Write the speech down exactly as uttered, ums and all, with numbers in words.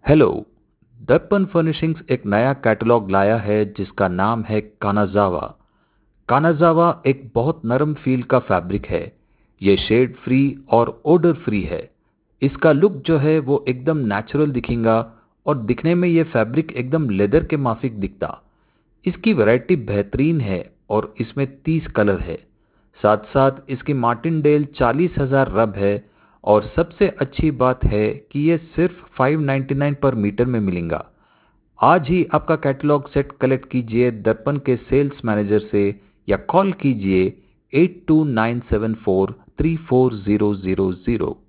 Hello. दर्पण furnishings एक नया कैटलॉग लाया है जिसका नाम है कानाजावा। कानाजावा एक बहुत नरम फील का फैब्रिक है। ये शेड फ्री और ओडर फ्री है। इसका लुक जो है वो एकदम नेचुरल दिखेगा और दिखने में ये फैब्रिक एकदम लेदर के माफिक दिखता। इसकी वैरायटी बेहतरीन है और इसमें तीस कलर है। साथ साथ इसकी मार्टिनडेल चालीस हजार रब है। और सबसे अच्छी बात है कि ये सिर्फ फाइव नाइन्टी नाइन पर मीटर में मिलेगा। आज ही आपका कैटलॉग सेट कलेक्ट कीजिए दर्पण के सेल्स मैनेजर से या कॉल कीजिए eight two nine seven four three four zero zero zero.